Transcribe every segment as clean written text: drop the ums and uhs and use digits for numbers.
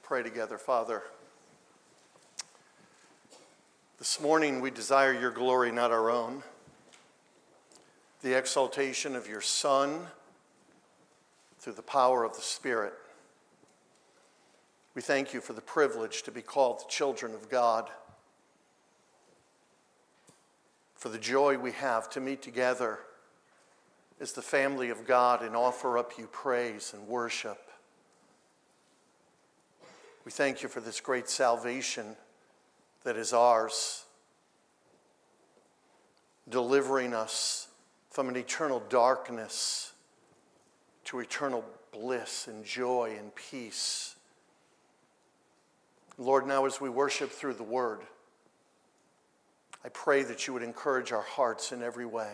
Pray together. Father, this morning we desire your glory, not our own. The exaltation of your Son through the power of the Spirit. We thank you for the privilege to be called the children of God. For the joy we have to meet together as the family of God and offer up you praise and worship. We thank you for this great salvation that is ours, delivering us from an eternal darkness to eternal bliss and joy and peace. Lord, now as we worship through the Word, I pray that you would encourage our hearts in every way.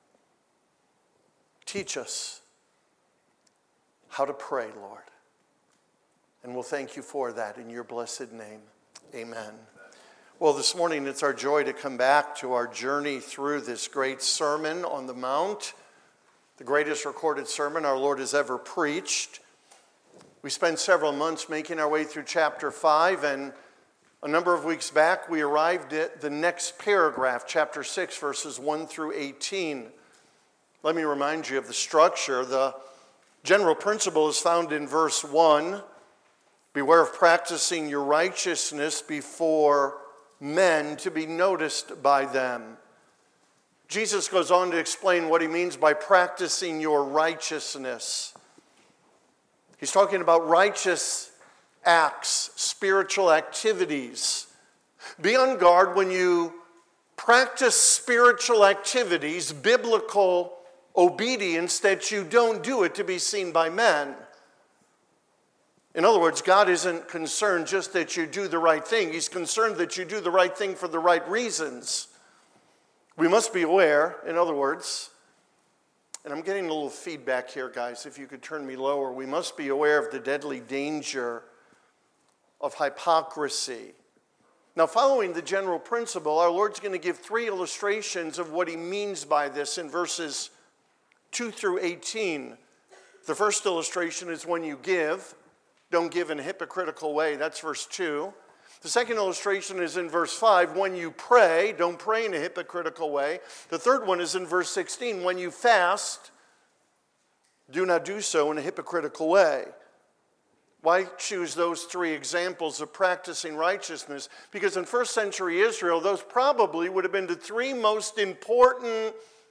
Teach us how to pray, Lord. And we'll thank you for that in your blessed name. Amen. Well, this morning it's our joy to come back to our journey through this great Sermon on the Mount, the greatest recorded sermon our Lord has ever preached. We spent several months making our way through chapter 5, and a number of weeks back we arrived at the next paragraph, chapter 6, verses 1 through 18. Let me remind you of the structure. The general principle is found in verse 1. Beware of practicing your righteousness before men to be noticed by them. Jesus goes on to explain what he means by practicing your righteousness. He's talking about righteous acts, spiritual activities. Be on guard when you practice spiritual activities, biblical obedience, that you don't do it to be seen by men. In other words, God isn't concerned just that you do the right thing. He's concerned that you do the right thing for the right reasons. We must be aware, in other words, and I'm getting a little feedback here, guys, if you could turn me lower. We must be aware of the deadly danger of hypocrisy. Now, following the general principle, our Lord's going to give 3 illustrations of what he means by this in verses 2 through 18. The first illustration is when you give. Don't give in a hypocritical way. That's verse 2. The second illustration is in verse 5. When you pray, don't pray in a hypocritical way. The third one is in verse 16. When you fast, do not do so in a hypocritical way. Why choose those 3 examples of practicing righteousness? Because in first century Israel, those probably would have been the 3 most important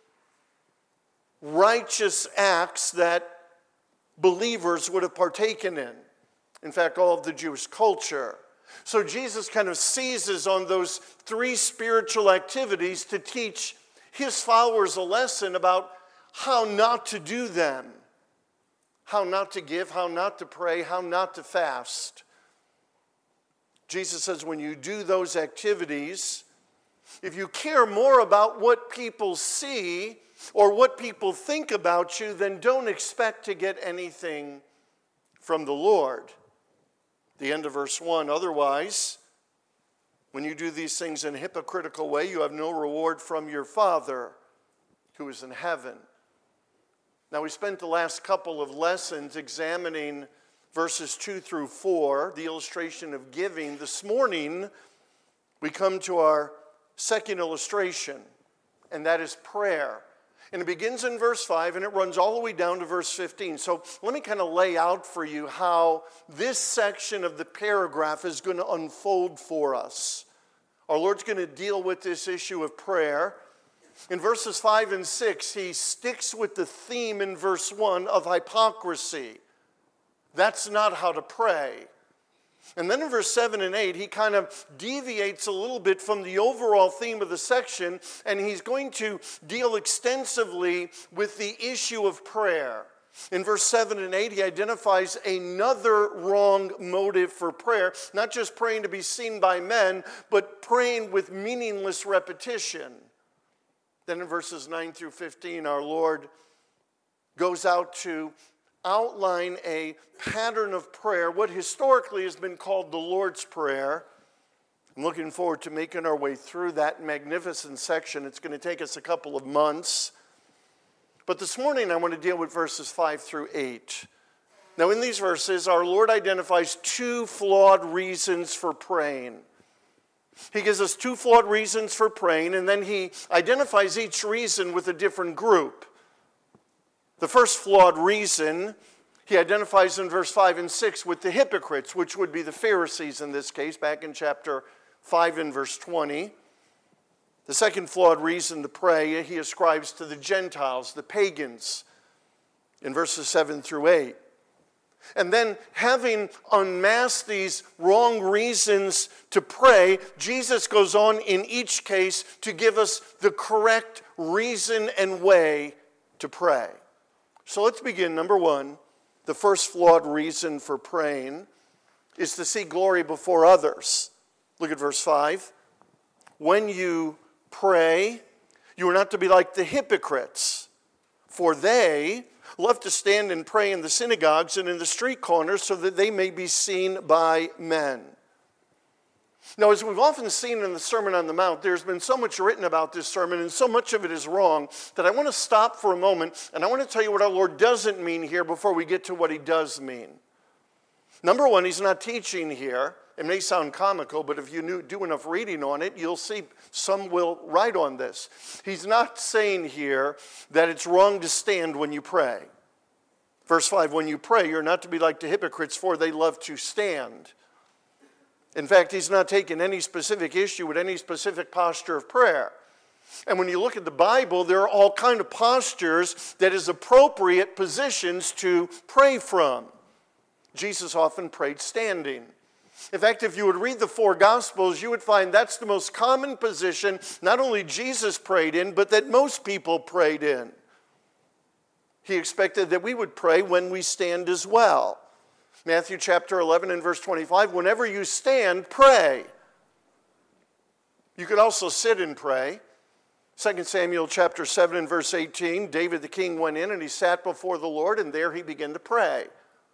righteous acts that believers would have partaken in. In fact, all of the Jewish culture. So Jesus kind of seizes on those 3 spiritual activities to teach his followers a lesson about how not to do them. How not to give, how not to pray, how not to fast. Jesus says when you do those activities, if you care more about what people see or what people think about you, then don't expect to get anything from the Lord. The end of verse 1, otherwise, when you do these things in a hypocritical way, you have no reward from your Father who is in heaven. Now, we spent the last couple of lessons examining verses 2 through 4, the illustration of giving. This morning, we come to our second illustration, and that is prayer. And it begins in verse 5, and it runs all the way down to verse 15. So let me kind of lay out for you how this section of the paragraph is going to unfold for us. Our Lord's going to deal with this issue of prayer. In verses 5 and 6, he sticks with the theme in verse 1 of hypocrisy. That's not how to pray. And then in verse 7 and 8, he kind of deviates a little bit from the overall theme of the section, and he's going to deal extensively with the issue of prayer. In verse 7 and 8, he identifies another wrong motive for prayer, not just praying to be seen by men, but praying with meaningless repetition. Then in verses 9 through 15, our Lord goes out to outline a pattern of prayer, what historically has been called the Lord's Prayer. I'm looking forward to making our way through that magnificent section. It's going to take us a couple of months. But this morning I want to deal with verses 5 through 8. Now, in these verses, our Lord identifies two flawed reasons for praying. He gives us two flawed reasons for praying, and then he identifies each reason with a different group. The first flawed reason he identifies in verse 5 and 6 with the hypocrites, which would be the Pharisees in this case, back in chapter 5 and verse 20. The second flawed reason to pray he ascribes to the Gentiles, the pagans, in verses 7 through 8. And then, having unmasked these wrong reasons to pray, Jesus goes on in each case to give us the correct reason and way to pray. So let's begin. Number one, the first flawed reason for praying is to seek glory before others. Look at verse 5. When you pray, you are not to be like the hypocrites, for they love to stand and pray in the synagogues and in the street corners so that they may be seen by men. Now, as we've often seen in the Sermon on the Mount, there's been so much written about this sermon, and so much of it is wrong, that I want to stop for a moment, and I want to tell you what our Lord doesn't mean here before we get to what he does mean. Number one, he's not teaching here. It may sound comical, but if you do enough reading on it, you'll see some will write on this. He's not saying here that it's wrong to stand when you pray. Verse 5, when you pray, you're not to be like the hypocrites, for they love to stand. In fact, he's not taking any specific issue with any specific posture of prayer. And when you look at the Bible, there are all kinds of postures that is appropriate positions to pray from. Jesus often prayed standing. In fact, if you would read the four Gospels, you would find that's the most common position not only Jesus prayed in, but that most people prayed in. He expected that we would pray when we stand as well. Matthew chapter 11 and verse 25, whenever you stand, pray. You could also sit and pray. 2 Samuel chapter 7 and verse 18, David the king went in and he sat before the Lord, and there he began to pray.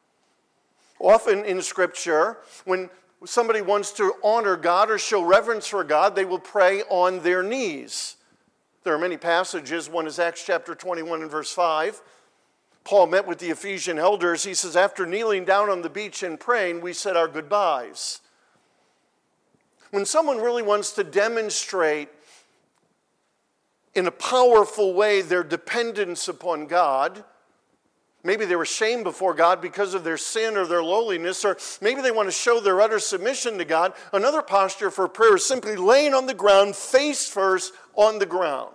Often in Scripture, when somebody wants to honor God or show reverence for God, they will pray on their knees. There are many passages. One is Acts chapter 21 and verse 5. Paul met with the Ephesian elders. He says, after kneeling down on the beach and praying, we said our goodbyes. When someone really wants to demonstrate in a powerful way their dependence upon God, maybe they were shamed before God because of their sin or their lowliness, or maybe they want to show their utter submission to God. Another posture for prayer is simply laying on the ground, face first on the ground.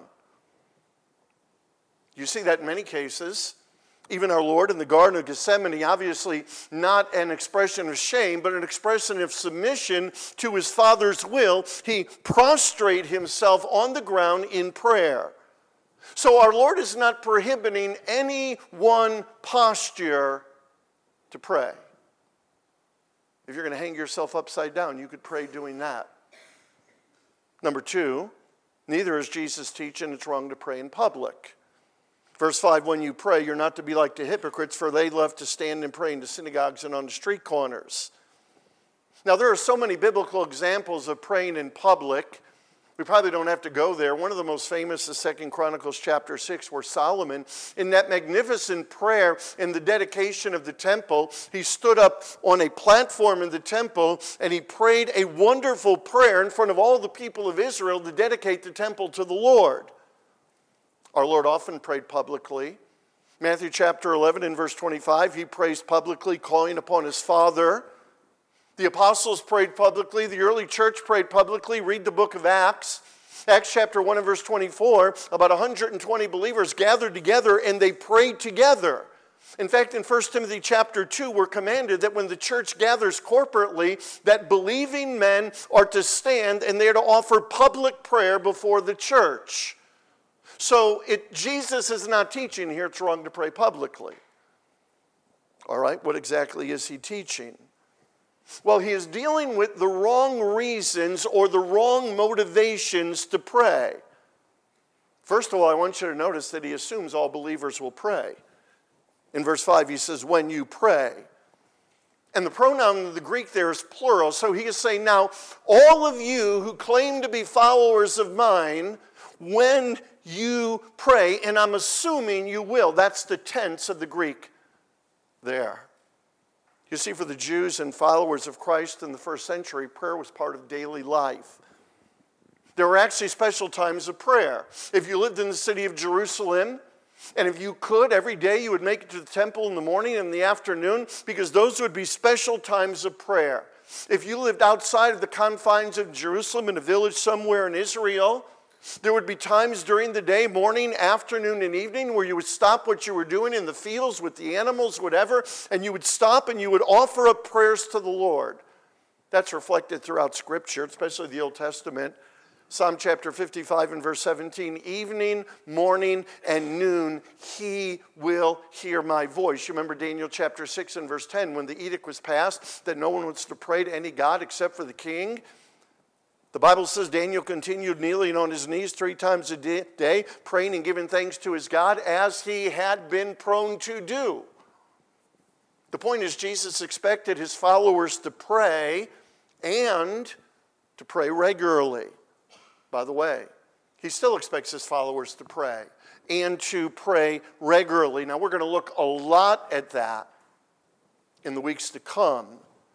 You see that in many cases. Even our Lord in the Garden of Gethsemane, obviously not an expression of shame, but an expression of submission to his Father's will. He prostrated himself on the ground in prayer. So our Lord is not prohibiting any one posture to pray. If you're going to hang yourself upside down, you could pray doing that. Number two, neither is Jesus teaching it's wrong to pray in public. Verse 5, when you pray, you're not to be like the hypocrites, for they love to stand and pray in the synagogues and on the street corners. Now, there are so many biblical examples of praying in public. We probably don't have to go there. One of the most famous is 2 Chronicles chapter 6, where Solomon, in that magnificent prayer in the dedication of the temple, he stood up on a platform in the temple and he prayed a wonderful prayer in front of all the people of Israel to dedicate the temple to the Lord. Our Lord often prayed publicly. Matthew chapter 11 and verse 25, he prays publicly, calling upon his Father. The apostles prayed publicly. The early church prayed publicly. Read the book of Acts. Acts chapter 1 and verse 24, about 120 believers gathered together and they prayed together. In fact, in 1 Timothy chapter 2, we're commanded that when the church gathers corporately, that believing men are to stand and they are to offer public prayer before the church. So Jesus is not teaching here it's wrong to pray publicly. All right, what exactly is he teaching? Well, he is dealing with the wrong reasons or the wrong motivations to pray. First of all, I want you to notice that he assumes all believers will pray. In verse 5, he says, when you pray. And the pronoun in the Greek there is plural. So he is saying, now, all of you who claim to be followers of mine, when you pray, and I'm assuming you will. That's the tense of the Greek there. You see, for the Jews and followers of Christ in the first century, prayer was part of daily life. There were actually special times of prayer. If you lived in the city of Jerusalem, and if you could, every day you would make it to the temple in the morning and in the afternoon, because those would be special times of prayer. If you lived outside of the confines of Jerusalem in a village somewhere in Israel, there would be times during the day, morning, afternoon, and evening, where you would stop what you were doing in the fields with the animals, whatever, and you would stop and you would offer up prayers to the Lord. That's reflected throughout Scripture, especially the Old Testament. Psalm chapter 55 and verse 17, evening, morning, and noon, he will hear my voice. You remember Daniel chapter 6 and verse 10, when the edict was passed that no one was to pray to any god except for the king. The Bible says Daniel continued kneeling on his knees 3 times a day, praying and giving thanks to his God as he had been prone to do. The point is, Jesus expected his followers to pray and to pray regularly. By the way, he still expects his followers to pray and to pray regularly. Now, we're going to look a lot at that in the weeks to come.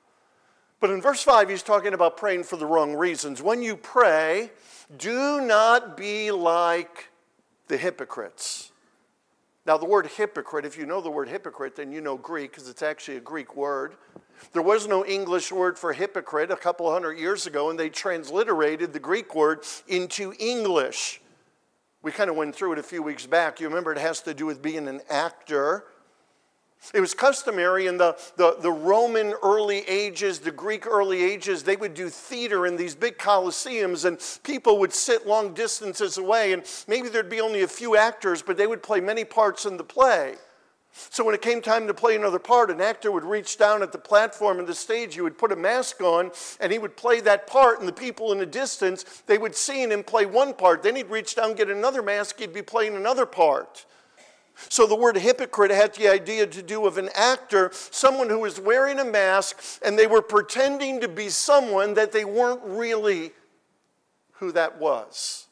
But in verse 5, he's talking about praying for the wrong reasons. When you pray, do not be like the hypocrites. Now, the word hypocrite, if you know the word hypocrite, then you know Greek, because it's actually a Greek word. There was no English word for hypocrite a couple of hundred years ago, and they transliterated the Greek word into English. We kind of went through it a few weeks back. You remember it has to do with being an actor. It was customary in the Roman early ages, the Greek early ages, they would do theater in these big coliseums, and people would sit long distances away, and maybe there'd be only a few actors, but they would play many parts in the play. So when it came time to play another part, an actor would reach down at the platform and the stage, he would put a mask on, and he would play that part, and the people in the distance, they would see him play one part. Then he'd reach down, get another mask, he'd be playing another part. So the word hypocrite had the idea to do of an actor, someone who was wearing a mask, and they were pretending to be someone that they weren't really who that was.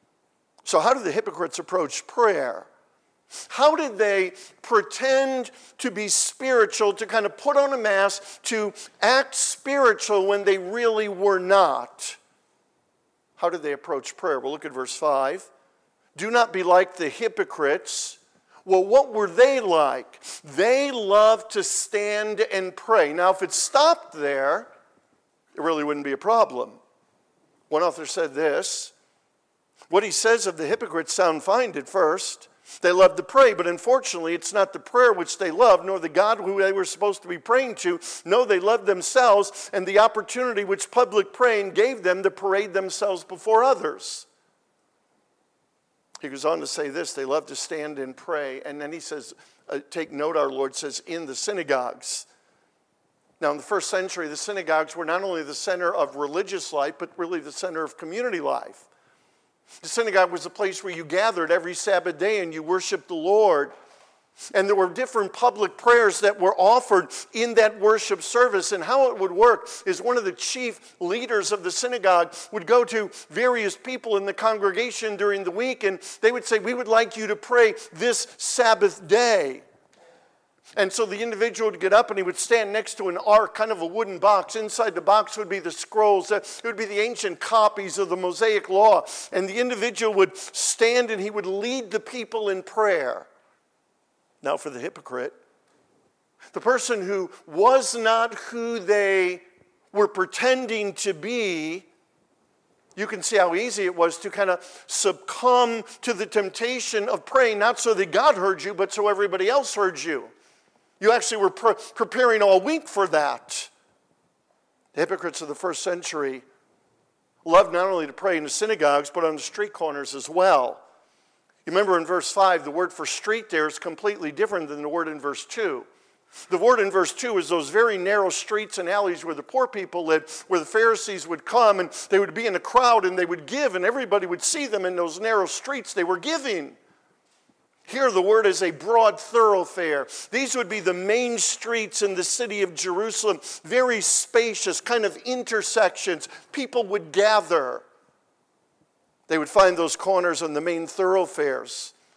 So how did the hypocrites approach prayer? How did they pretend to be spiritual, to kind of put on a mask, to act spiritual when they really were not? How did they approach prayer? Well, look at verse 5. Do not be like the hypocrites. Well, what were they like? They loved to stand and pray. Now, if it stopped there, it really wouldn't be a problem. One author said this, what he says of the hypocrites sound fine at first. They love to pray, but unfortunately, it's not the prayer which they love, nor the God who they were supposed to be praying to. No, they love themselves and the opportunity which public praying gave them to parade themselves before others. He goes on to say this, they love to stand and pray. And then he says, take note, our Lord says, in the synagogues. Now, in the first century, the synagogues were not only the center of religious life, but really the center of community life. The synagogue was a place where you gathered every Sabbath day and you worshiped the Lord. And there were different public prayers that were offered in that worship service. And how it would work is one of the chief leaders of the synagogue would go to various people in the congregation during the week, and they would say, we would like you to pray this Sabbath day. And so the individual would get up and he would stand next to an ark, kind of a wooden box. Inside the box would be the scrolls. It would be the ancient copies of the Mosaic Law. And the individual would stand and he would lead the people in prayer. Now for the hypocrite, the person who was not who they were pretending to be, you can see how easy it was to kind of succumb to the temptation of praying, not so that God heard you, but so everybody else heard you. You actually were preparing all week for that. The hypocrites of the first century loved not only to pray in the synagogues, but on the street corners as well. You remember in verse 5, the word for street there is completely different than the word in verse 2. The word in verse 2 is those very narrow streets and alleys where the poor people lived, where the Pharisees would come and they would be in a crowd and they would give and everybody would see them in those narrow streets. They were giving. Here the word is a broad thoroughfare. These would be the main streets in the city of Jerusalem, very spacious, kind of intersections. People would gather. They would find those corners on the main thoroughfares.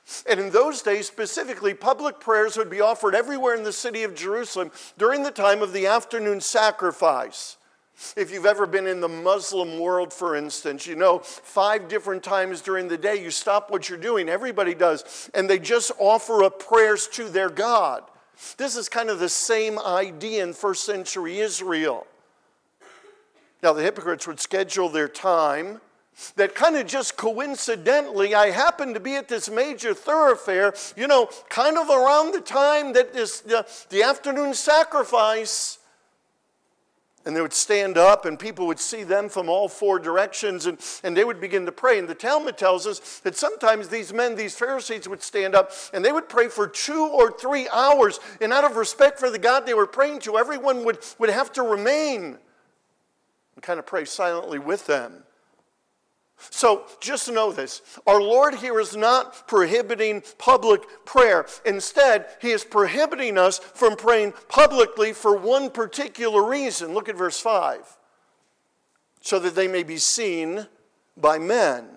And in those days, specifically, public prayers would be offered everywhere in the city of Jerusalem during the time of the afternoon sacrifice. If you've ever been in the Muslim world, for instance, you know 5 different times during the day you stop what you're doing, everybody does, and they just offer up prayers to their God. This is kind of the same idea in first century Israel. Now the hypocrites would schedule their time that kind of just coincidentally, I happened to be at this major thoroughfare, you know, kind of around the time that the afternoon sacrifice. And they would stand up and people would see them from all 4 directions and they would begin to pray. And the Talmud tells us that sometimes these men, these Pharisees, would stand up and they would pray for 2 or 3 hours. And out of respect for the God they were praying to, everyone would have to remain and kind of pray silently with them. So just know this, our Lord here is not prohibiting public prayer. Instead, he is prohibiting us from praying publicly for one particular reason. Look at verse 5. So that they may be seen by men.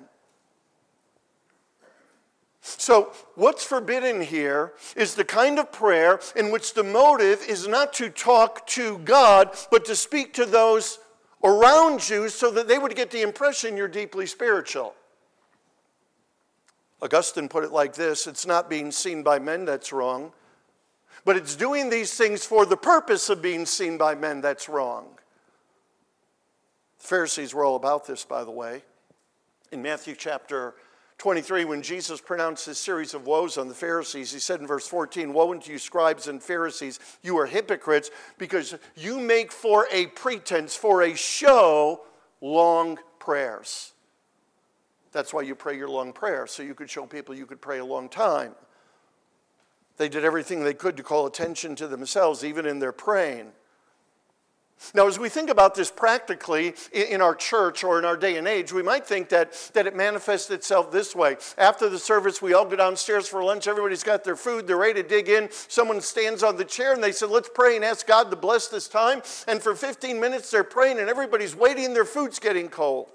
So what's forbidden here is the kind of prayer in which the motive is not to talk to God, but to speak to those around you so that they would get the impression you're deeply spiritual. Augustine put it like this, it's not being seen by men that's wrong, but it's doing these things for the purpose of being seen by men that's wrong. The Pharisees were all about this, by the way. In Matthew chapter 23, when Jesus pronounced his series of woes on the Pharisees, he said in verse 14, "Woe unto you, scribes and Pharisees, you are hypocrites, because you make for a pretense, for a show, long prayers." That's why you pray your long prayer, so you could show people you could pray a long time. They did everything they could to call attention to themselves, even in their praying. Now, as we think about this practically in our church or in our day and age, we might think that it manifests itself this way. After the service, we all go downstairs for lunch. Everybody's got their food. They're ready to dig in. Someone stands on the chair and they said, let's pray and ask God to bless this time. And for 15 minutes, they're praying and everybody's waiting and their food's getting cold.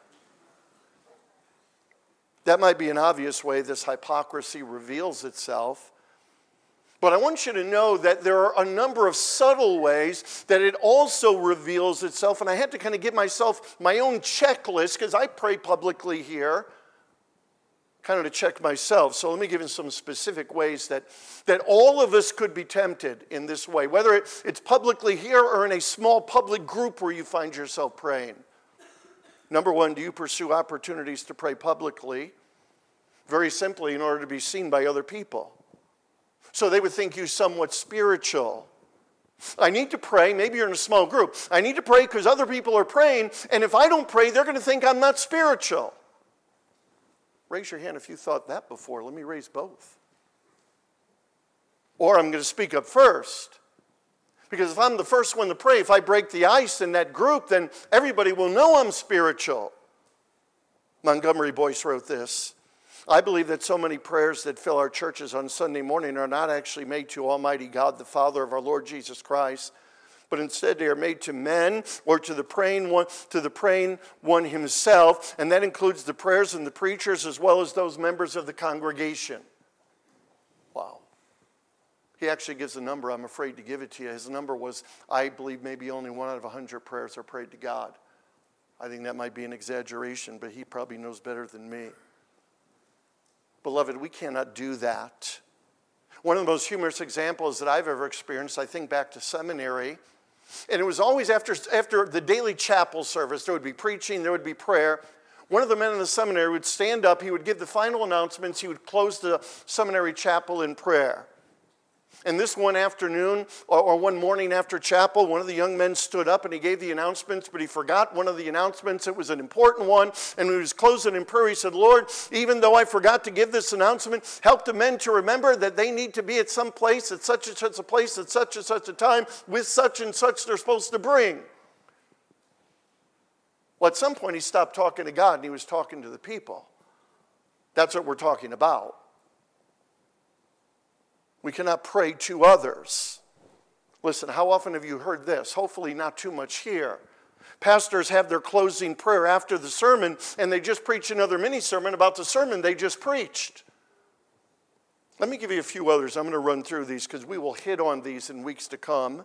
That might be an obvious way this hypocrisy reveals itself. But I want you to know that there are a number of subtle ways that it also reveals itself. And I had to kind of give myself my own checklist because I pray publicly here, kind of to check myself. So let me give you some specific ways that all of us could be tempted in this way, whether it's publicly here or in a small public group where you find yourself praying. Number 1, do you pursue opportunities to pray publicly? Very simply, in order to be seen by other people. So they would think you somewhat spiritual. I need to pray. Maybe you're in a small group. I need to pray because other people are praying, and if I don't pray, they're going to think I'm not spiritual. Raise your hand if you thought that before. Let me raise both. Or I'm going to speak up first. Because if I'm the first one to pray, if I break the ice in that group, then everybody will know I'm spiritual. Montgomery Boyce wrote this. I believe that so many prayers that fill our churches on Sunday morning are not actually made to Almighty God, the Father of our Lord Jesus Christ, but instead they are made to men or to the praying one himself, and that includes the prayers and the preachers as well as those members of the congregation. Wow. He actually gives a number. I'm afraid to give it to you. His number was, I believe maybe only 1 out of 100 prayers are prayed to God. I think that might be an exaggeration, but he probably knows better than me. Beloved, we cannot do that. One of the most humorous examples that I've ever experienced, I think back to seminary, and it was always after the daily chapel service. There would be preaching, there would be prayer. One of the men in the seminary would stand up, he would give the final announcements, he would close the seminary chapel in prayer. And this one afternoon, or one morning after chapel, one of the young men stood up and he gave the announcements, but he forgot one of the announcements. It was an important one. And when he was closing in prayer, he said, Lord, even though I forgot to give this announcement, help the men to remember that they need to be at some place, at such and such a place, at such and such a time, with such and such they're supposed to bring. Well, at some point, he stopped talking to God and he was talking to the people. That's what we're talking about. We cannot pray to others. Listen, how often have you heard this? Hopefully not too much here. Pastors have their closing prayer after the sermon, and they just preach another mini-sermon about the sermon they just preached. Let me give you a few others. I'm going to run through these because we will hit on these in weeks to come.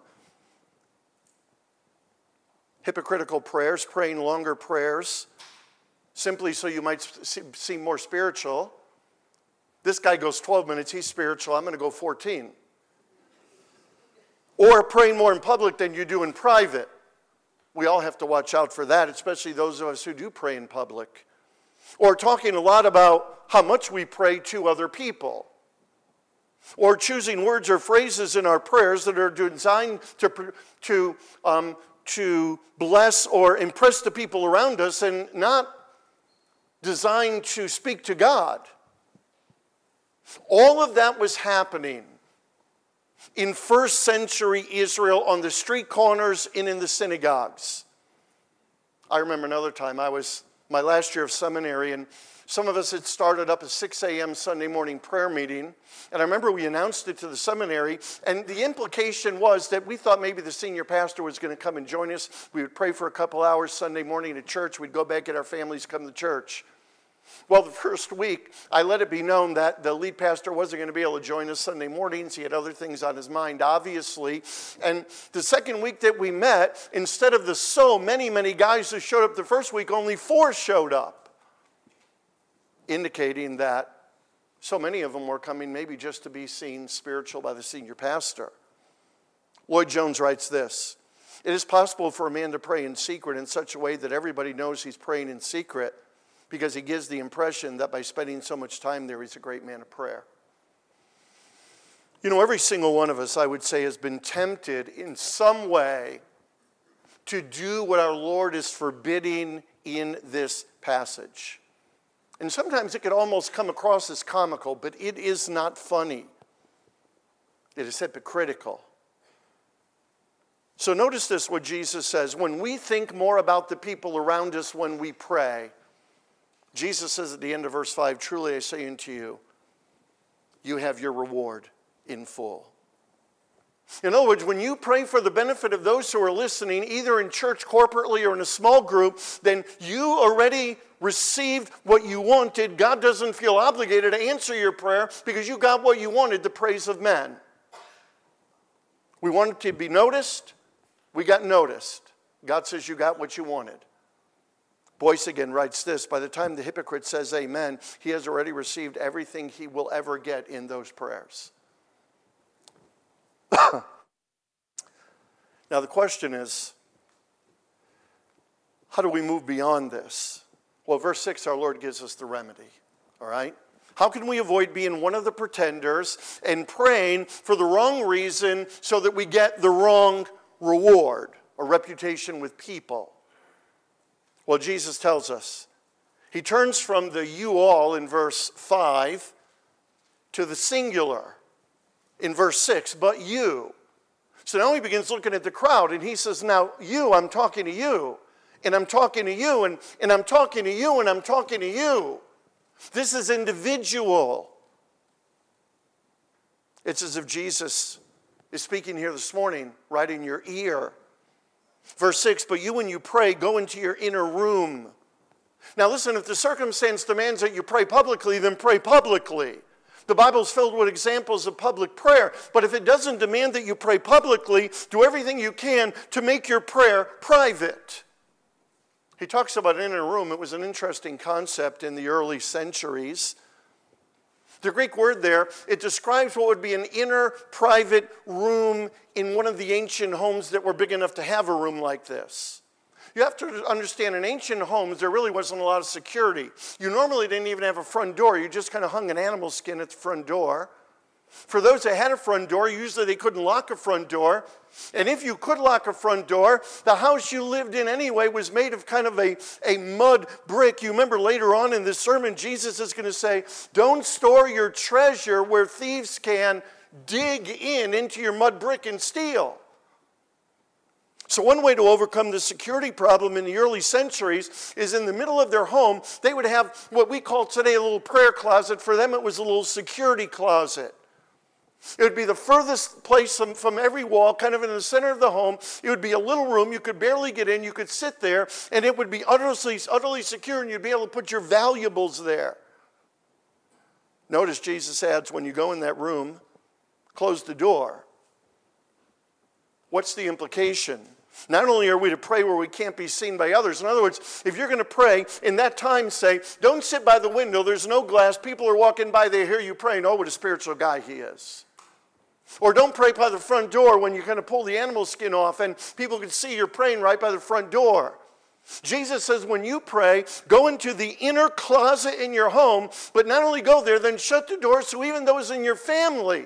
Hypocritical prayers, praying longer prayers, simply so you might seem more spiritual. This guy goes 12 minutes, he's spiritual, I'm going to go 14. Or praying more in public than you do in private. We all have to watch out for that, especially those of us who do pray in public. Or talking a lot about how much we pray to other people. Or choosing words or phrases in our prayers that are designed to bless or impress the people around us and not designed to speak to God. All of that was happening in first century Israel on the street corners and in the synagogues. I remember another time, my last year of seminary, and some of us had started up a 6 a.m. Sunday morning prayer meeting. And I remember we announced it to the seminary, and the implication was that we thought maybe the senior pastor was going to come and join us. We would pray for a couple hours Sunday morning at church. We'd go back, get our families, come to church. Well, the first week, I let it be known that the lead pastor wasn't going to be able to join us Sunday mornings. He had other things on his mind, obviously. And the second week that we met, instead of the so many guys who showed up the first week, only 4 showed up, indicating that so many of them were coming maybe just to be seen spiritual by the senior pastor. Lloyd Jones writes this: "It is possible for a man to pray in secret in such a way that everybody knows he's praying in secret, because he gives the impression that by spending so much time there, he's a great man of prayer." You know, every single one of us, I would say, has been tempted in some way to do what our Lord is forbidding in this passage. And sometimes it could almost come across as comical, but it is not funny. It is hypocritical. So notice this, what Jesus says. When we think more about the people around us when we pray, Jesus says at the end of verse 5, "Truly I say unto you, you have your reward in full." In other words, when you pray for the benefit of those who are listening, either in church corporately or in a small group, then you already received what you wanted. God doesn't feel obligated to answer your prayer because you got what you wanted, the praise of men. We wanted to be noticed. We got noticed. God says you got what you wanted. Boyce again writes this: "By the time the hypocrite says amen, he has already received everything he will ever get in those prayers." Now the question is, how do we move beyond this? Well, verse 6, our Lord gives us the remedy, all right? How can we avoid being one of the pretenders and praying for the wrong reason so that we get the wrong reward or reputation with people? Well, Jesus tells us. He turns from the you all in verse 5 to the singular in verse 6, but you. So now he begins looking at the crowd and he says, now you, I'm talking to you. And I'm talking to you, and I'm talking to you, and I'm talking to you. This is individual. It's as if Jesus is speaking here this morning, right in your ear. Verse 6, but you when you pray, go into your inner room. Now listen, if the circumstance demands that you pray publicly, then pray publicly. The Bible's filled with examples of public prayer. But if it doesn't demand that you pray publicly, do everything you can to make your prayer private. He talks about an inner room. It was an interesting concept in the early centuries. The Greek word there, it describes what would be an inner private room in one of the ancient homes that were big enough to have a room like this. You have to understand, in ancient homes, there really wasn't a lot of security. You normally didn't even have a front door. You just kind of hung an animal skin at the front door. For those that had a front door, usually they couldn't lock a front door. And if you could lock a front door, the house you lived in anyway was made of kind of a mud brick. You remember later on in this sermon, Jesus is going to say, don't store your treasure where thieves can dig into your mud brick and steal. So one way to overcome the security problem in the early centuries is in the middle of their home, they would have what we call today a little prayer closet. For them, it was a little security closet. It would be the furthest place from every wall, kind of in the center of the home. It would be a little room. You could barely get in. You could sit there, and it would be utterly secure, and you'd be able to put your valuables there. Notice Jesus adds, when you go in that room, close the door. What's the implication? Not only are we to pray where we can't be seen by others. In other words, if you're going to pray, in that time say, don't sit by the window, there's no glass, people are walking by, they hear you praying, oh, what a spiritual guy he is. Or don't pray by the front door when you kind of pull the animal skin off and people can see you're praying right by the front door. Jesus says when you pray, go into the inner closet in your home, but not only go there, then shut the door so even those in your family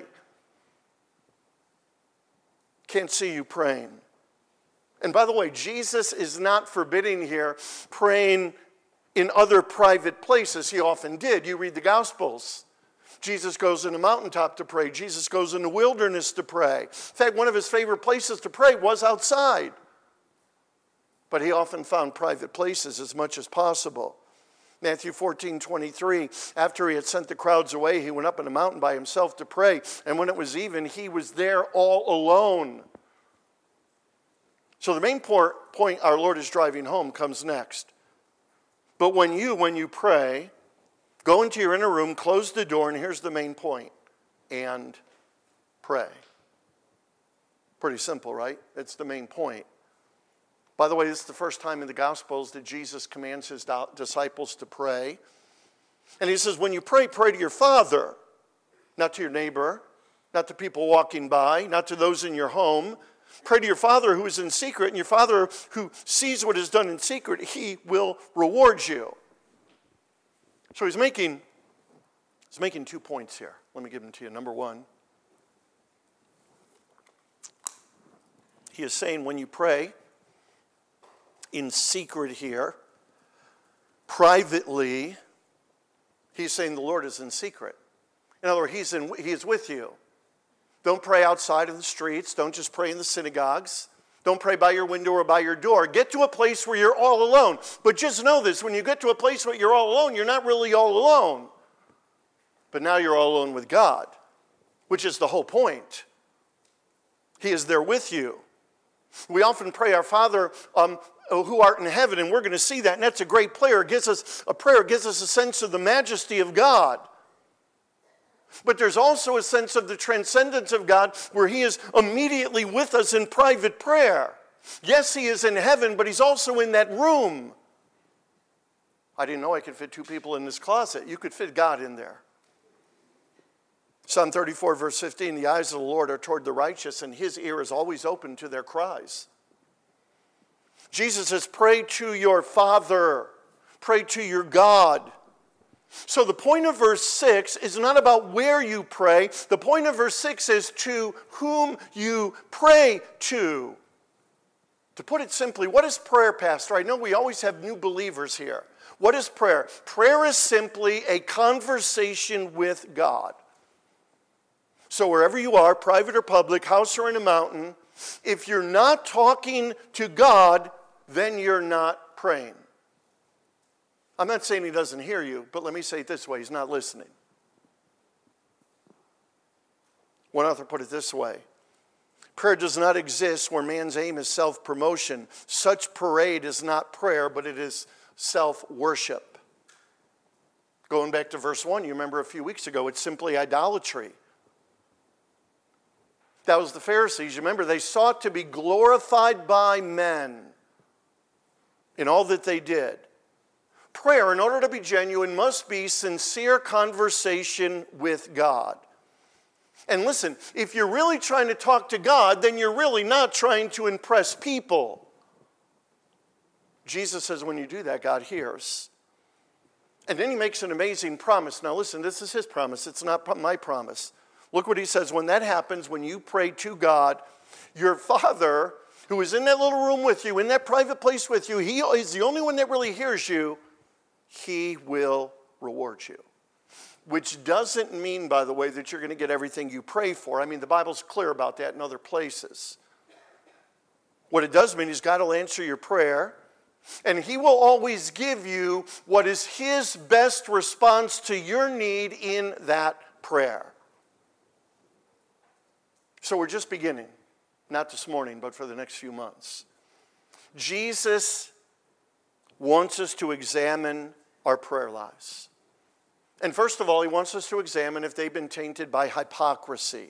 can't see you praying. And by the way, Jesus is not forbidding here praying in other private places. He often did. You read the Gospels. Jesus goes in a mountaintop to pray. Jesus goes in the wilderness to pray. In fact, one of his favorite places to pray was outside. But he often found private places as much as possible. Matthew 14:23, after he had sent the crowds away, he went up on a mountain by himself to pray. And when it was even, he was there all alone. So the main point our Lord is driving home comes next. But when you pray, go into your inner room, close the door, and here's the main point, and pray. Pretty simple, right? It's the main point. By the way, this is the first time in the Gospels that Jesus commands his disciples to pray. And he says, when you pray, pray to your Father, not to your neighbor, not to people walking by, not to those in your home. Pray to your Father who is in secret, and your Father who sees what is done in secret, he will reward you. So he's making 2 points here. Let me give them to you. Number one, he is saying when you pray in secret here, privately, he's saying the Lord is in secret. In other words, he is with you. Don't pray outside in the streets. Don't just pray in the synagogues. Don't pray by your window or by your door. Get to a place where you're all alone. But just know this, when you get to a place where you're all alone, you're not really all alone. But now you're all alone with God, which is the whole point. He is there with you. We often pray, our Father who art in heaven, and we're going to see that, and that's a great prayer. It gives us a sense of the majesty of God. But there's also a sense of the transcendence of God where he is immediately with us in private prayer. Yes, he is in heaven, but he's also in that room. I didn't know I could fit 2 people in this closet. You could fit God in there. Psalm 34, verse 15, the eyes of the Lord are toward the righteous, and his ear is always open to their cries. Jesus says, pray to your Father. Pray to your God. So the point of verse 6 is not about where you pray. The point of verse 6 is to whom you pray to. To put it simply, what is prayer, Pastor? I know we always have new believers here. What is prayer? Prayer is simply a conversation with God. So wherever you are, private or public, house or in a mountain, if you're not talking to God, then you're not praying. I'm not saying he doesn't hear you, but let me say it this way, he's not listening. One author put it this way, prayer does not exist where man's aim is self-promotion. Such parade is not prayer, but it is self-worship. Going back to verse 1, you remember a few weeks ago, it's simply idolatry. That was the Pharisees. You remember, they sought to be glorified by men in all that they did. Prayer, in order to be genuine, must be sincere conversation with God. And listen, if you're really trying to talk to God, then you're really not trying to impress people. Jesus says when you do that, God hears. And then he makes an amazing promise. Now listen, this is his promise. It's not my promise. Look what he says. When that happens, when you pray to God, your Father, who is in that little room with you, in that private place with you, he is the only one that really hears you. He will reward you. Which doesn't mean, by the way, that you're going to get everything you pray for. I mean, the Bible's clear about that in other places. What it does mean is God will answer your prayer, and he will always give you what is his best response to your need in that prayer. So we're just beginning. Not this morning, but for the next few months. Jesus wants us to examine our prayer lives. And first of all, he wants us to examine if they've been tainted by hypocrisy.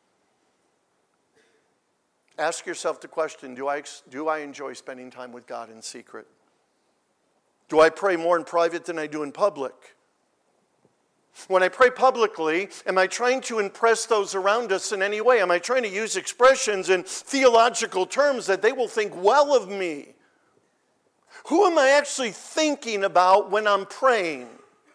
Ask yourself the question, do I enjoy spending time with God in secret? Do I pray more in private than I do in public? When I pray publicly, am I trying to impress those around us in any way? Am I trying to use expressions and theological terms that they will think well of me? Who am I actually thinking about when I'm praying?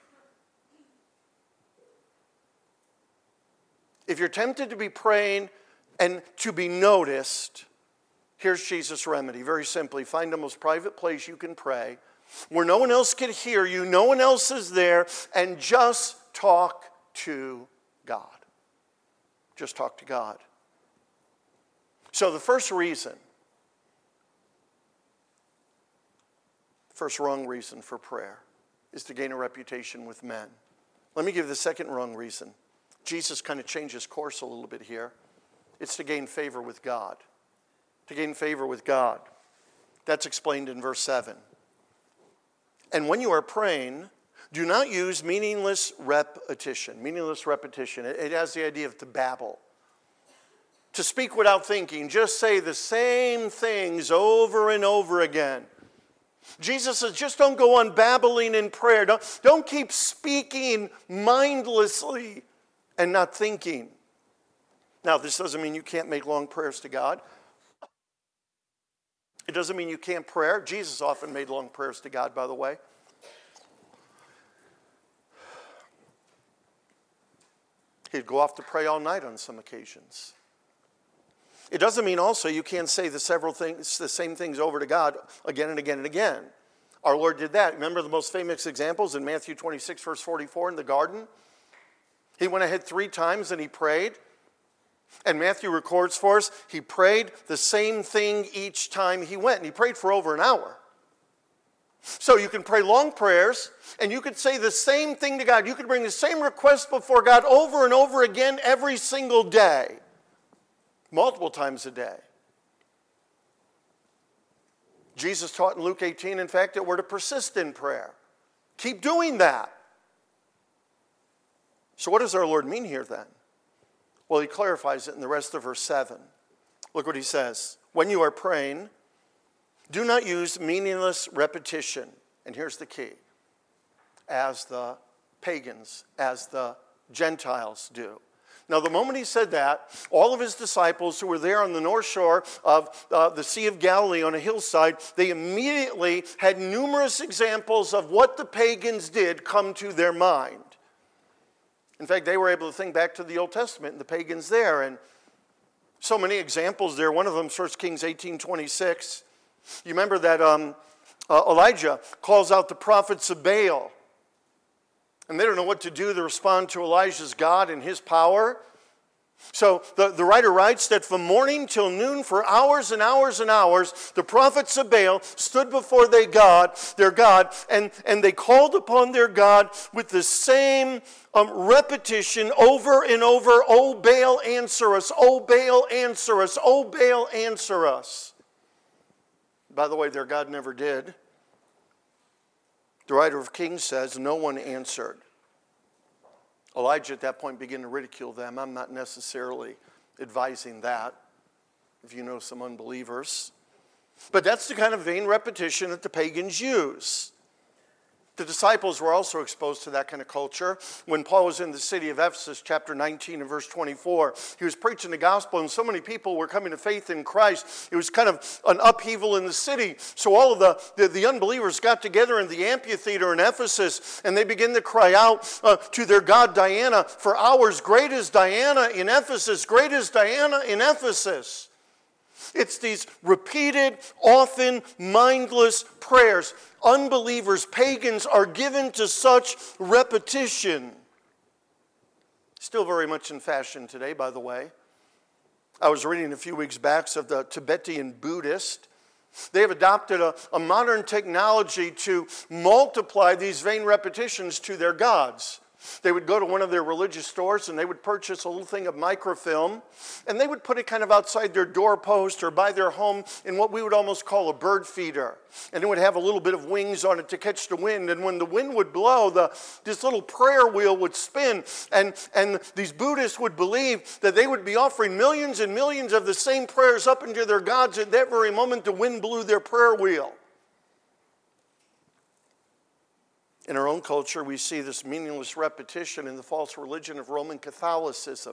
If you're tempted to be praying and to be noticed, here's Jesus' remedy. Very simply, find the most private place you can pray, where no one else can hear you, no one else is there, and just talk to God. Just talk to God. So the first wrong reason for prayer is to gain a reputation with men. Let me give the second wrong reason. Jesus kind of changes course a little bit here. It's to gain favor with God. To gain favor with God. That's explained in verse 7. And when you are praying, do not use meaningless repetition. Meaningless repetition. It has the idea of to babble. To speak without thinking. Just say the same things over and over again. Jesus says, just don't go on babbling in prayer. Don't keep speaking mindlessly and not thinking. Now, this doesn't mean you can't make long prayers to God. It doesn't mean you can't pray. Jesus often made long prayers to God, by the way. He'd go off to pray all night on some occasions. It doesn't mean also you can't say the same things over to God again and again and again. Our Lord did that. Remember the most famous examples in Matthew 26, verse 44 in the garden? He went ahead 3 times and he prayed. And Matthew records for us, he prayed the same thing each time he went. And he prayed for over an hour. So you can pray long prayers, and you could say the same thing to God. You could bring the same request before God over and over again every single day. Multiple times a day. Jesus taught in Luke 18, in fact, that we're to persist in prayer. Keep doing that. So what does our Lord mean here then? Well, he clarifies it in the rest of verse 7. Look what he says. When you are praying, do not use meaningless repetition. And here's the key. As the pagans, as the Gentiles do. Now, the moment he said that, all of his disciples who were there on the north shore of the Sea of Galilee on a hillside, they immediately had numerous examples of what the pagans did come to their mind. In fact, they were able to think back to the Old Testament and the pagans there. And so many examples there. One of them is 1 Kings 18:26. You remember that Elijah calls out the prophets of Baal. And they don't know what to do to respond to Elijah's God and his power. So the writer writes that from morning till noon for hours and hours and hours, the prophets of Baal stood before their God, and they called upon their God with the same repetition over and over, "O Baal, answer us, O Baal, answer us, O Baal, answer us." By the way, their God never did. The writer of Kings says no one answered. Elijah at that point began to ridicule them. I'm not necessarily advising that, if you know some unbelievers. But that's the kind of vain repetition that the pagans use. The disciples were also exposed to that kind of culture. When Paul was in the city of Ephesus, chapter 19 and verse 24, he was preaching the gospel, and so many people were coming to faith in Christ. It was kind of an upheaval in the city. So all of the unbelievers got together in the amphitheater in Ephesus, and they began to cry out to their god Diana for hours, "Great is Diana in Ephesus, great is Diana in Ephesus." It's these repeated, often mindless prayers. Unbelievers, pagans, are given to such repetition. Still very much in fashion today, by the way. I was reading a few weeks back of the Tibetan Buddhist. They have adopted a modern technology to multiply these vain repetitions to their gods. They would go to one of their religious stores and they would purchase a little thing of microfilm, and they would put it kind of outside their doorpost or by their home in what we would almost call a bird feeder. And it would have a little bit of wings on it to catch the wind. And when the wind would blow, this little prayer wheel would spin. And these Buddhists would believe that they would be offering millions and millions of the same prayers up into their gods at that very moment the wind blew their prayer wheel. In our own culture, we see this meaningless repetition in the false religion of Roman Catholicism.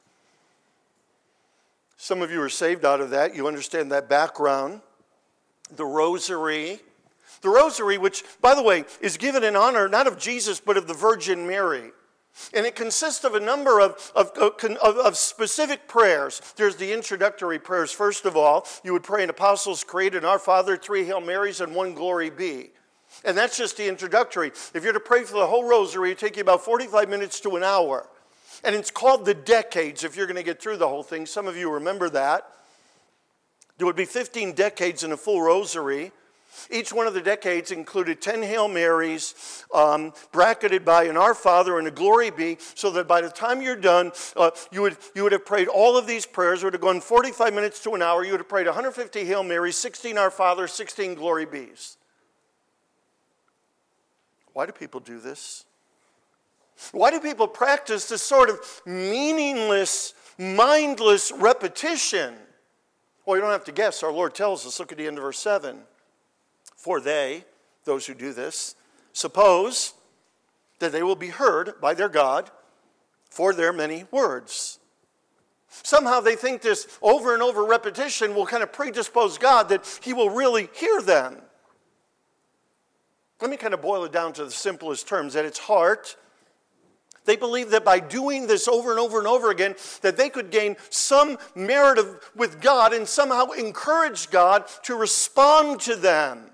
Some of you are saved out of that. You understand that background. The rosary. The rosary, which, by the way, is given in honor not of Jesus, but of the Virgin Mary. And it consists of a number of specific prayers. There's the introductory prayers. First of all, you would pray an Apostles' Creed, and Our Father, 3 Hail Marys, and 1 Glory Be. And that's just the introductory. If you're to pray for the whole rosary, it take you about 45 minutes to an hour. And it's called the decades if you're going to get through the whole thing. Some of you remember that. There would be 15 decades in a full rosary. Each one of the decades included 10 Hail Marys, bracketed by an Our Father and a Glory Be, so that by the time you're done, you would have prayed all of these prayers. It would have gone 45 minutes to an hour. You would have prayed 150 Hail Marys, 16 Our Father, 16 Glory Be's. Why do people do this? Why do people practice this sort of meaningless, mindless repetition? Well, you don't have to guess. Our Lord tells us. Look at the end of verse 7. For they, those who do this, suppose that they will be heard by their God for their many words. Somehow they think this over and over repetition will kind of predispose God that he will really hear them. Let me kind of boil it down to the simplest terms. At its heart, they believe that by doing this over and over and over again, that they could gain some merit with God and somehow encourage God to respond to them.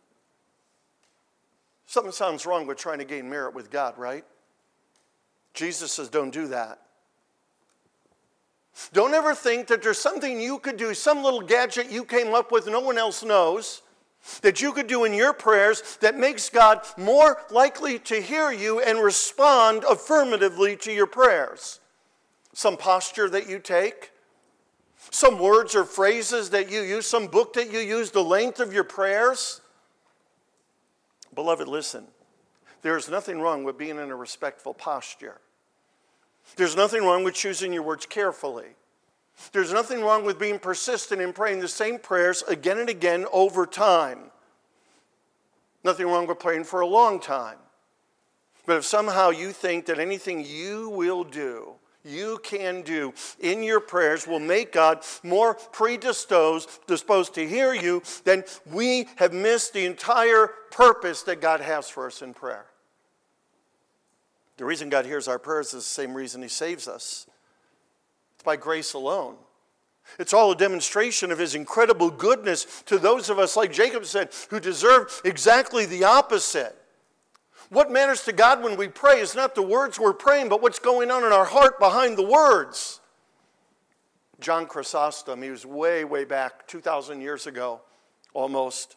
Something sounds wrong with trying to gain merit with God, right? Jesus says, don't do that. Don't ever think that there's something you could do, some little gadget you came up with no one else knows, that you could do in your prayers that makes God more likely to hear you and respond affirmatively to your prayers. Some posture that you take, some words or phrases that you use, some book that you use, the length of your prayers. Beloved, listen. There is nothing wrong with being in a respectful posture. There's nothing wrong with choosing your words carefully. There's nothing wrong with being persistent in praying the same prayers again and again over time. Nothing wrong with praying for a long time. But if somehow you think that anything you will do, you can do in your prayers will make God more predisposed to hear you, then we have missed the entire purpose that God has for us in prayer. The reason God hears our prayers is the same reason he saves us. It's by grace alone. It's all a demonstration of his incredible goodness to those of us, like Jacob said, who deserve exactly the opposite. What matters to God when we pray is not the words we're praying, but what's going on in our heart behind the words. John Chrysostom, he was way, way back, 2,000 years ago, almost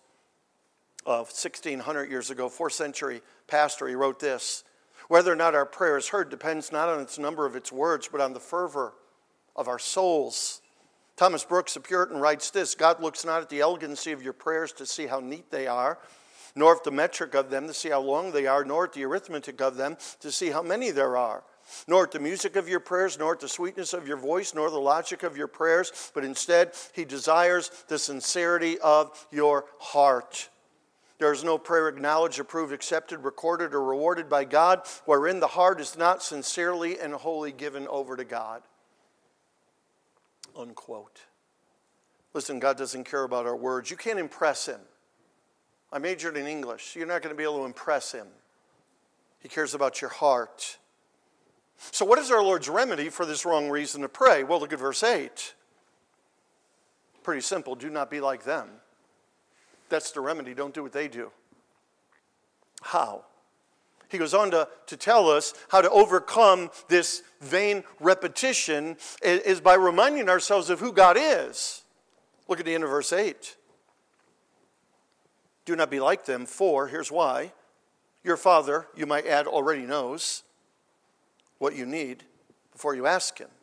1,600 years ago, 4th century pastor. He wrote this: whether or not our prayer is heard depends not on its number of its words, but on the fervor of our souls. Thomas Brooks, the Puritan, writes this: God looks not at the elegancy of your prayers to see how neat they are, nor at the metric of them to see how long they are, nor at the arithmetic of them to see how many there are, nor at the music of your prayers, nor at the sweetness of your voice, nor the logic of your prayers, but instead he desires the sincerity of your heart. There is no prayer acknowledged, approved, accepted, recorded, or rewarded by God wherein the heart is not sincerely and wholly given over to God. Unquote. Listen, God doesn't care about our words. You can't impress him. I majored in English. You're not going to be able to impress him. He cares about your heart. So what is our Lord's remedy for this wrong reason to pray? Well, look at verse 8. Pretty simple. Do not be like them. That's the remedy. Don't do what they do. How? He goes on to tell us how to overcome this vain repetition is by reminding ourselves of who God is. Look at the end of verse 8. Do not be like them, for, here's why, your Father, you might add, already knows what you need before you ask him.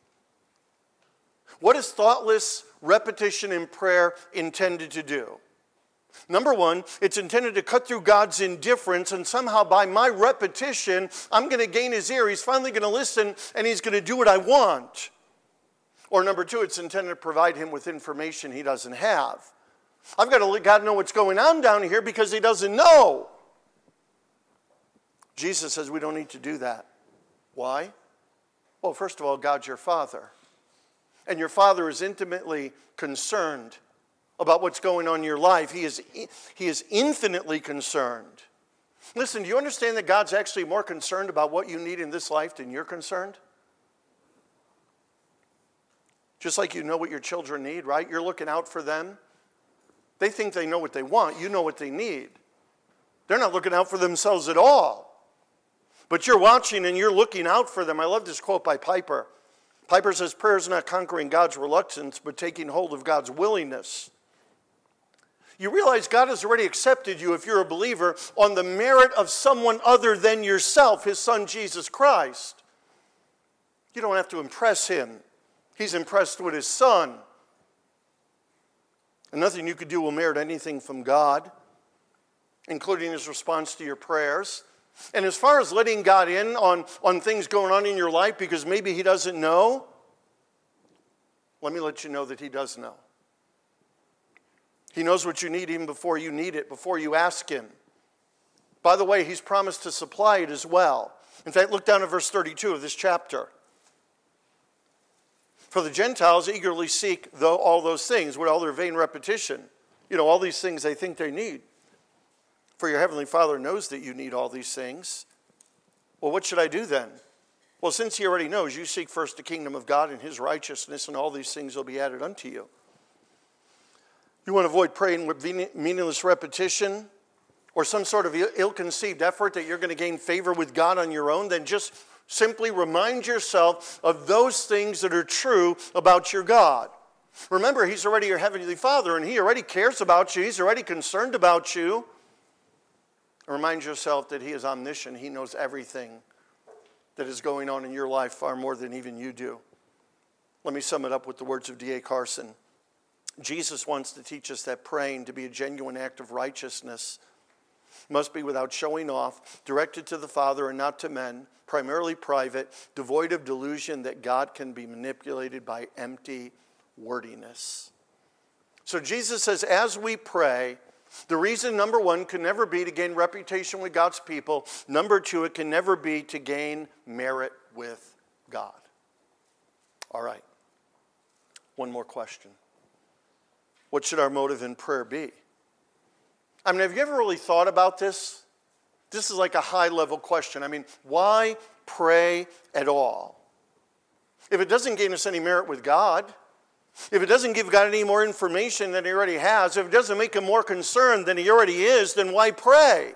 What is thoughtless repetition in prayer intended to do? Number one, it's intended to cut through God's indifference, and somehow by my repetition, I'm going to gain his ear. He's finally going to listen, and he's going to do what I want. Or number two, it's intended to provide him with information he doesn't have. I've got to let God know what's going on down here because he doesn't know. Jesus says we don't need to do that. Why? Well, first of all, God's your Father. And your Father is intimately concerned about what's going on in your life. He is infinitely concerned. Listen, do you understand that God's actually more concerned about what you need in this life than you're concerned? Just like you know what your children need, right? You're looking out for them. They think they know what they want. You know what they need. They're not looking out for themselves at all. But you're watching and you're looking out for them. I love this quote by Piper. Piper says, prayer is not conquering God's reluctance, but taking hold of God's willingness. You realize God has already accepted you, if you're a believer, on the merit of someone other than yourself, his Son, Jesus Christ. You don't have to impress him. He's impressed with his Son. And nothing you could do will merit anything from God, including his response to your prayers. And as far as letting God in on things going on in your life because maybe he doesn't know, let me let you know that he does know. He knows what you need even before you need it, before you ask him. By the way, he's promised to supply it as well. In fact, look down at verse 32 of this chapter. For the Gentiles eagerly seek all those things with all their vain repetition. All these things they think they need. For your heavenly Father knows that you need all these things. Well, what should I do then? Well, since he already knows, you seek first the kingdom of God and his righteousness, and all these things will be added unto you. You want to avoid praying with meaningless repetition or some sort of ill-conceived effort that you're going to gain favor with God on your own, then just simply remind yourself of those things that are true about your God. Remember, he's already your heavenly Father, and he already cares about you. He's already concerned about you. Remind yourself that he is omniscient. He knows everything that is going on in your life far more than even you do. Let me sum it up with the words of D.A. Carson. Jesus wants to teach us that praying to be a genuine act of righteousness must be without showing off, directed to the Father and not to men, primarily private, devoid of delusion that God can be manipulated by empty wordiness. So Jesus says, as we pray, the reason, number one, can never be to gain reputation with God's people. Number two, it can never be to gain merit with God. All right. One more question. What should our motive in prayer be? I mean, have you ever really thought about this? This is like a high-level question. I mean, why pray at all? If it doesn't gain us any merit with God, if it doesn't give God any more information than he already has, if it doesn't make him more concerned than he already is, then why pray?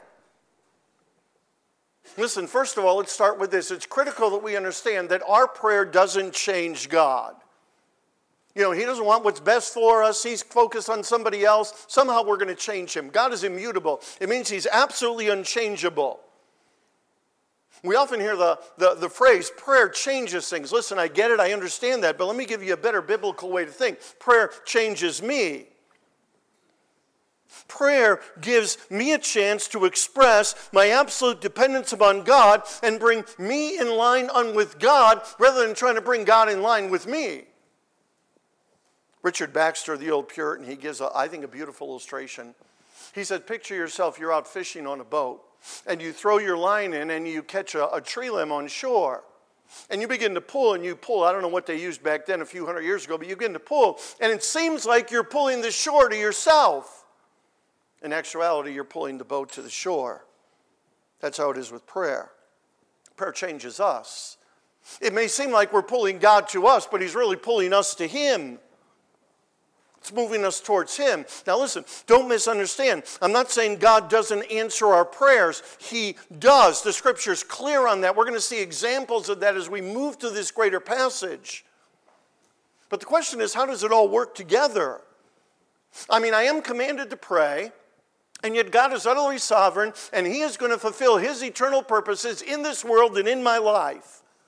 Listen, first of all, let's start with this. It's critical that we understand that our prayer doesn't change God. He doesn't want what's best for us. He's focused on somebody else. Somehow we're going to change him. God is immutable. It means he's absolutely unchangeable. We often hear the phrase, prayer changes things. Listen, I get it, I understand that, but let me give you a better biblical way to think. Prayer changes me. Prayer gives me a chance to express my absolute dependence upon God and bring me in line with God rather than trying to bring God in line with me. Richard Baxter, the old Puritan, he gives, I think, a beautiful illustration. He said, picture yourself, you're out fishing on a boat, and you throw your line in, and you catch a tree limb on shore. And you begin to pull, and you pull. I don't know what they used back then, a few hundred years ago, but you begin to pull, and it seems like you're pulling the shore to yourself. In actuality, you're pulling the boat to the shore. That's how it is with prayer. Prayer changes us. It may seem like we're pulling God to us, but he's really pulling us to him. It's moving us towards him. Now listen, don't misunderstand. I'm not saying God doesn't answer our prayers. He does. The scripture is clear on that. We're going to see examples of that as we move to this greater passage. But the question is, how does it all work together? I mean, I am commanded to pray, and yet God is utterly sovereign, and he is going to fulfill his eternal purposes in this world and in my life.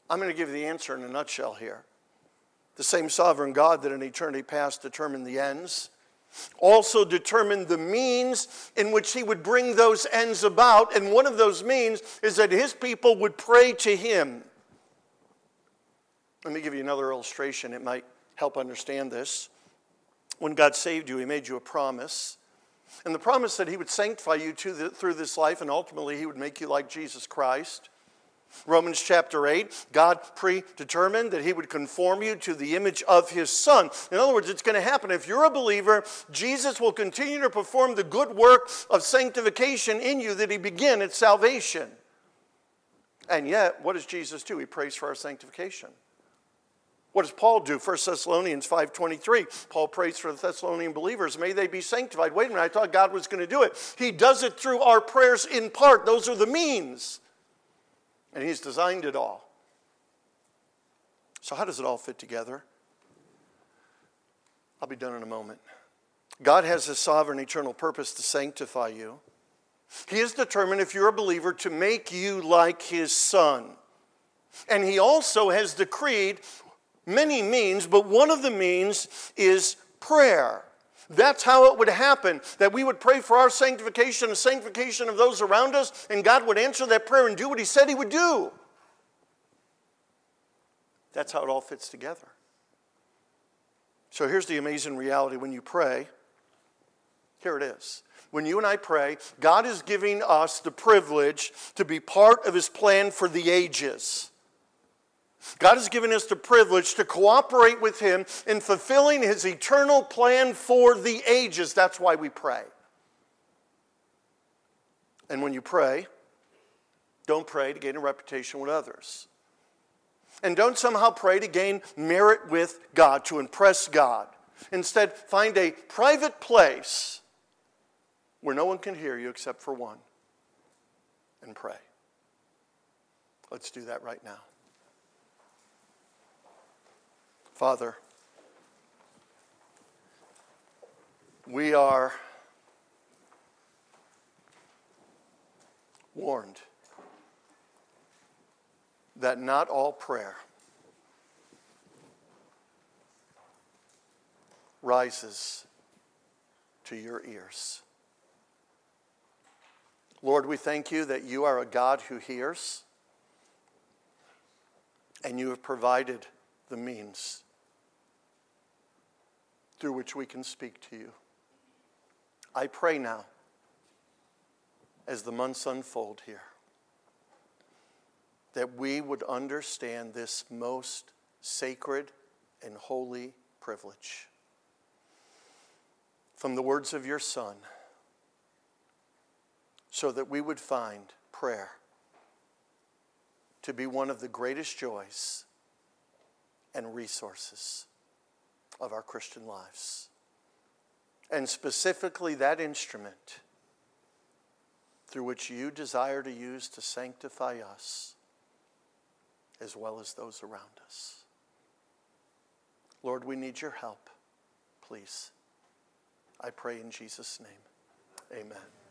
I'm going to give you the answer in a nutshell here. The same sovereign God that in eternity past determined the ends also determined the means in which he would bring those ends about. And one of those means is that his people would pray to him. Let me give you another illustration. It might help understand this. When God saved you, he made you a promise. And the promise that he would sanctify you through this life, and ultimately he would make you like Jesus Christ. Romans chapter 8, God predetermined that he would conform you to the image of his Son. In other words, it's going to happen. If you're a believer, Jesus will continue to perform the good work of sanctification in you that he began at salvation. And yet, what does Jesus do? He prays for our sanctification. What does Paul do? 1 Thessalonians 5:23. Paul prays for the Thessalonian believers. May they be sanctified. Wait a minute, I thought God was going to do it. He does it through our prayers in part. Those are the means. And he's designed it all. So how does it all fit together? I'll be done in a moment. God has a sovereign eternal purpose to sanctify you. He has determined, if you're a believer, to make you like his Son. And he also has decreed many means, but one of the means is prayer. That's how it would happen, that we would pray for our sanctification, the sanctification of those around us, and God would answer that prayer and do what he said he would do. That's how it all fits together. So here's the amazing reality when you pray. Here it is. When you and I pray, God is giving us the privilege to be part of his plan for the ages. God has given us the privilege to cooperate with him in fulfilling his eternal plan for the ages. That's why we pray. And when you pray, don't pray to gain a reputation with others. And don't somehow pray to gain merit with God, to impress God. Instead, find a private place where no one can hear you except for one, and pray. Let's do that right now. Father, we are warned that not all prayer rises to your ears. Lord, we thank you that you are a God who hears, and you have provided the means through which we can speak to you. I pray now, as the months unfold here, that we would understand this most sacred and holy privilege from the words of your Son, so that we would find prayer to be one of the greatest joys and resources of our Christian lives. And specifically that instrument through which you desire to use to sanctify us as well as those around us. Lord, we need your help, please. I pray in Jesus' name. Amen.